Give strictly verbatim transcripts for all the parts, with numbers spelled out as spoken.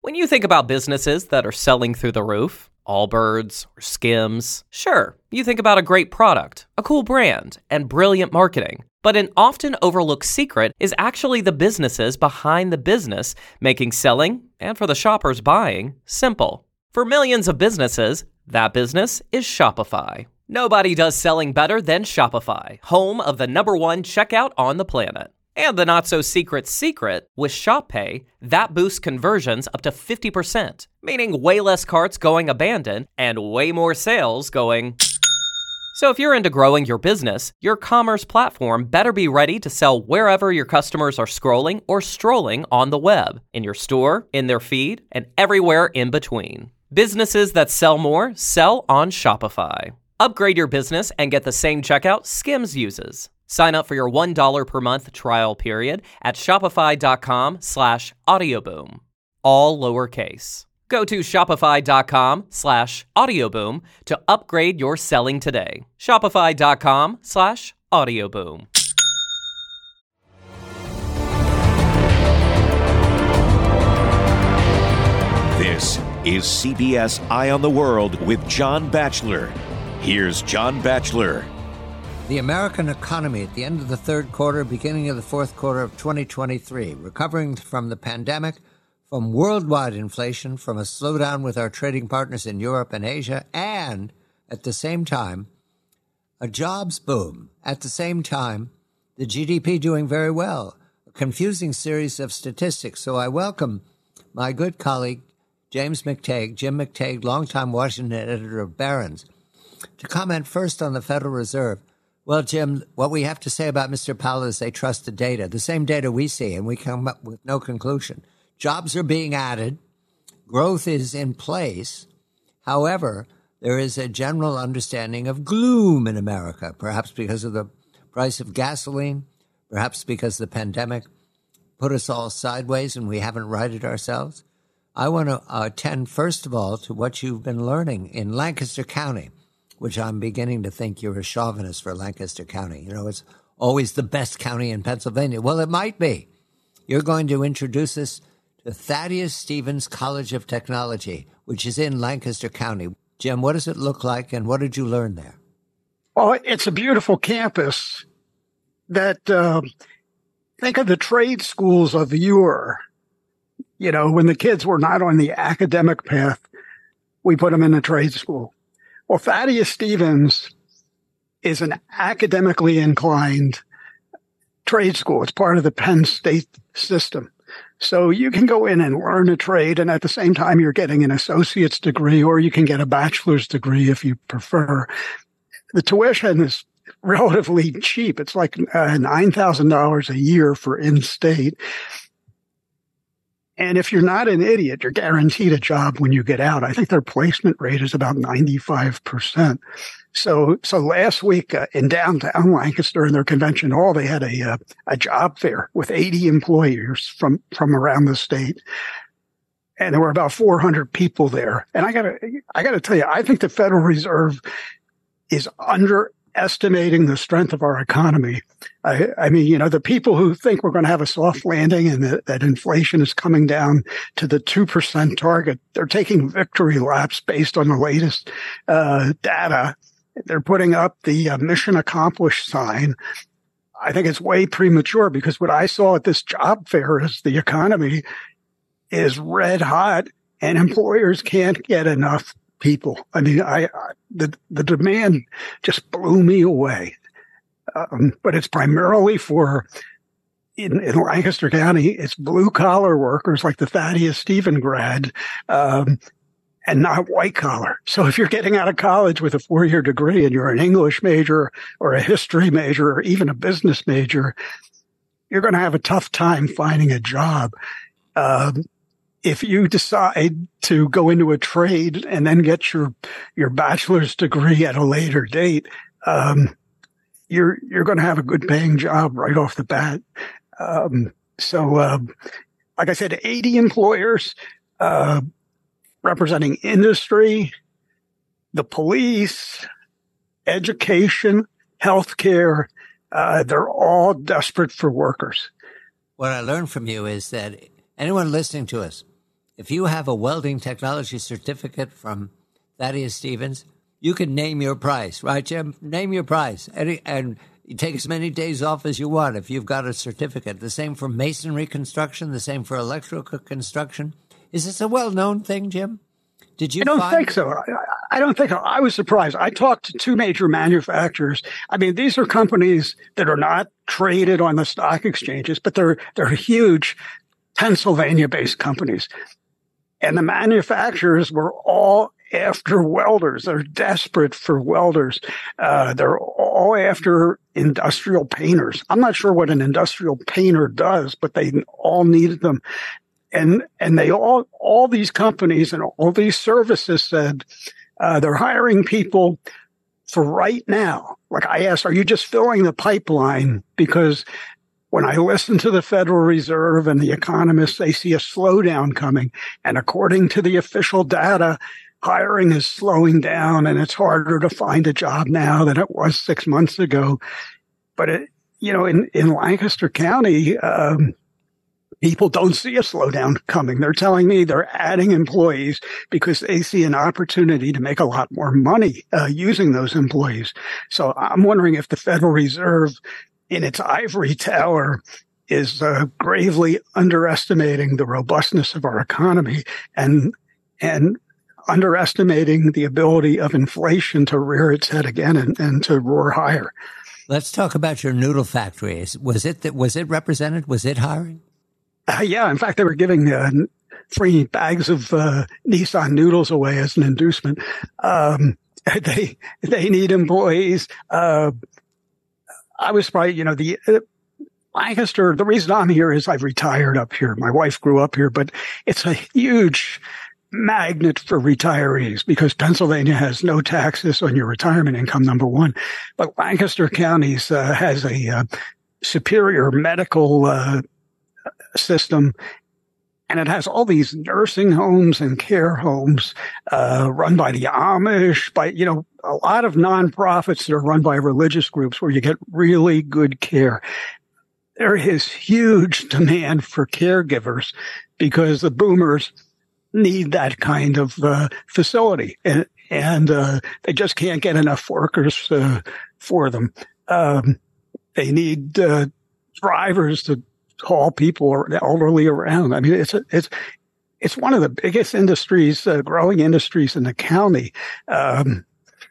When you think about businesses that are selling through the roof, Allbirds or Skims, sure, you think about a great product, a cool brand, and brilliant marketing. But an often overlooked secret is actually the businesses behind the business, making selling, and for the shoppers buying, simple. For millions of businesses, that business is Shopify. Nobody does selling better than Shopify, home of the number one checkout on the planet. And the not-so-secret secret, with ShopPay, that boosts conversions up to fifty percent, meaning way less carts going abandoned and way more sales going... So if you're into growing your business, your commerce platform better be ready to sell wherever your customers are scrolling or strolling on the web, in your store, in their feed, and everywhere in between. Businesses that sell more sell on Shopify. Upgrade your business and get the same checkout Skims uses. Sign up for your one dollar per month trial period at shopify.com slash audioboom. All lowercase. Go to shopify.com slash audioboom to upgrade your selling today. Shopify.com slash audioboom. This is C B S Eye on the World with John Batchelor. Here's John Batchelor. The American economy at the end of the third quarter, beginning of the fourth quarter of twenty twenty-three, recovering from the pandemic, from worldwide inflation, from a slowdown with our trading partners in Europe and Asia, and at the same time, a jobs boom. At the same time, the G D P doing very well. A confusing series of statistics. So I welcome my good colleague, James McTague, Jim McTague, longtime Washington editor of Barron's, to comment first on the Federal Reserve. Well, Jim, what we have to say about Mister Powell is they trust the data, the same data we see, and we come up with no conclusion. Jobs are being added. Growth is in place. However, there is a general understanding of gloom in America, perhaps because of the price of gasoline, perhaps because the pandemic put us all sideways and we haven't righted ourselves. I want to attend, first of all, to what you've been learning in Lancaster County, which I'm beginning to think you're a chauvinist for Lancaster County. You know, it's always the best county in Pennsylvania. Well, it might be. You're going to introduce us to Thaddeus Stevens College of Technology, which is in Lancaster County. Jim, what does it look like, and what did you learn there? Well, it's a beautiful campus that, uh, think of the trade schools of yore. You know, when the kids were not on the academic path, we put them in a trade school. Well, Thaddeus Stevens is an academically inclined trade school. It's part of the Penn State system. So you can go in and learn a trade, and at the same time, you're getting an associate's degree, or you can get a bachelor's degree if you prefer. The tuition is relatively cheap. It's like uh, nine thousand dollars a year for in-state. And if you're not an idiot, you're guaranteed a job when you get out. I think their placement rate is about ninety-five percent. So, so last week uh, in downtown Lancaster in their convention hall, they had a, uh, a job fair with eighty employers from, from around the state. And there were about four hundred people there. And I gotta, I gotta tell you, I think the Federal Reserve is underestimating the strength of our economy. I, I mean, you know, the people who think we're going to have a soft landing and that, that inflation is coming down to the two percent target, they're taking victory laps based on the latest uh, data. They're putting up the uh, mission accomplished sign. I think it's way premature because what I saw at this job fair is the economy is red hot and employers can't get enough people. I mean, I, I the the demand just blew me away. Um, but it's primarily for in, in Lancaster County, it's blue collar workers like the Thaddeus Stevens grad, um, and not white collar. So if you're getting out of college with a four year degree and you're an English major or a history major or even a business major, you're going to have a tough time finding a job. Um, If you decide to go into a trade and then get your, your bachelor's degree at a later date, um, you're, you're going to have a good paying job right off the bat. Um, so, uh, like I said, eighty employers, uh, representing industry, the police, education, healthcare. Uh, they're all desperate for workers. What I learned from you is that anyone listening to us, if you have a welding technology certificate from Thaddeus Stevens, you can name your price, right, Jim? Name your price. And, and you take as many days off as you want if you've got a certificate. The same for masonry construction, the same for electrical construction. Is this a well-known thing, Jim? Did you I don't find- think so. I, I don't think so. I was surprised. I talked to two major manufacturers. I mean, these are companies that are not traded on the stock exchanges, but they're they're huge Pennsylvania-based companies. And the manufacturers were all after welders. They're desperate for welders. Uh, they're all after industrial painters. I'm not sure what an industrial painter does, but they all needed them. And, and they all, all these companies and all these services said, uh, they're hiring people for right now. Like I asked, are you just filling the pipeline? Because when I listen to the Federal Reserve and the economists, they see a slowdown coming. And according to the official data, hiring is slowing down and it's harder to find a job now than it was six months ago. But it, you know, in, in Lancaster County, um, people don't see a slowdown coming. They're telling me they're adding employees because they see an opportunity to make a lot more money uh, using those employees. So I'm wondering if the Federal Reserve in its ivory tower is uh, gravely underestimating the robustness of our economy and and underestimating the ability of inflation to rear its head again and, and to roar higher. Let's talk about your noodle factory. Was it that, was it represented? Was it hiring? Uh, yeah, in fact, they were giving uh, free bags of uh, Nissan noodles away as an inducement. Um, they they need employees. Uh, I was probably, you know, the uh, Lancaster. The reason I'm here is I've retired up here. My wife grew up here, but it's a huge magnet for retirees because Pennsylvania has no taxes on your retirement income, number one. But Lancaster County uh, has a uh, superior medical uh system, and it has all these nursing homes and care homes uh run by the Amish, by, you know, a lot of nonprofits that are run by religious groups where you get really good care. There is huge demand for caregivers because the boomers need that kind of uh, facility, and, and uh, they just can't get enough workers uh, for them. Um, they need uh, drivers to haul people elderly around. I mean, it's a, it's it's one of the biggest industries, uh, growing industries in the county, um,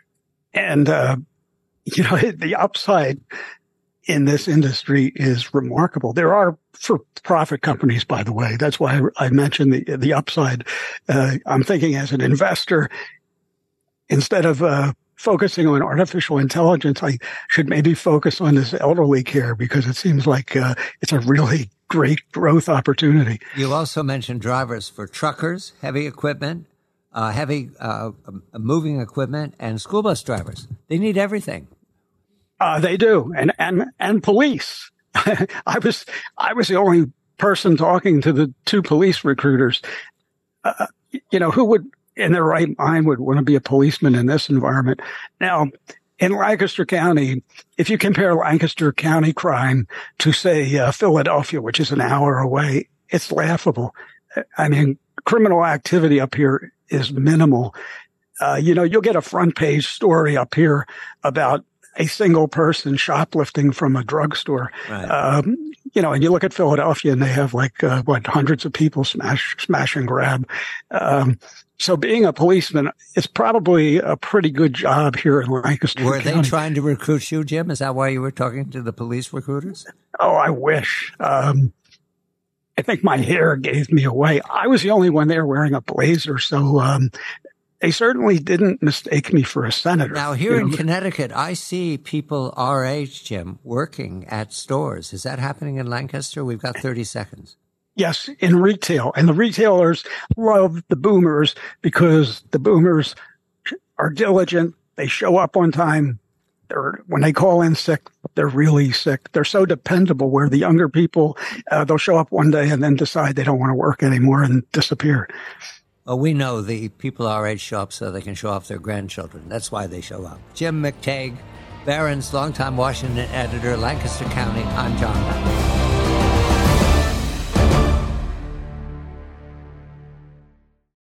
and uh, you know the upside in this industry is remarkable. There are for-profit companies, by the way. That's why I mentioned the the upside. Uh, I'm thinking as an investor, instead of uh, focusing on artificial intelligence, I should maybe focus on this elderly care because it seems like uh, it's a really great growth opportunity. You also mentioned drivers for truckers, heavy equipment, uh, heavy uh, moving equipment, and school bus drivers. They need everything. Uh, they do, and and and police. I was I was the only person talking to the two police recruiters. Uh, you know, who would in their right mind would want to be a policeman in this environment? Now, in Lancaster County, if you compare Lancaster County crime to, say, uh, Philadelphia, which is an hour away, it's laughable. I mean, criminal activity up here is minimal. Uh, you know, you'll get a front page story up here about a single person shoplifting from a drugstore. Right. Um, you know, and you look at Philadelphia and they have like, uh, what, hundreds of people smash, smash and grab. Um, so being a policeman is probably a pretty good job here in Lancaster Were County. they trying to recruit you, Jim? Is that why you were talking to the police recruiters? Oh, I wish. Um, I think my hair gave me away. I was the only one there wearing a blazer. So, um, they certainly didn't mistake me for a senator. Now, here you in know? Connecticut, I see people our age, Jim, working at stores. Is that happening in Lancaster? We've got thirty seconds. Yes, in retail. And the retailers love the boomers because the boomers are diligent. They show up on time. They're, when they call in sick, they're really sick. They're so dependable where the younger people, uh, they'll show up one day and then decide they don't want to work anymore and disappear. Well, we know the people our age show up so they can show off their grandchildren. That's why they show up. Jim McTague, Barron's longtime Washington editor, Lancaster County. I'm John Bachler.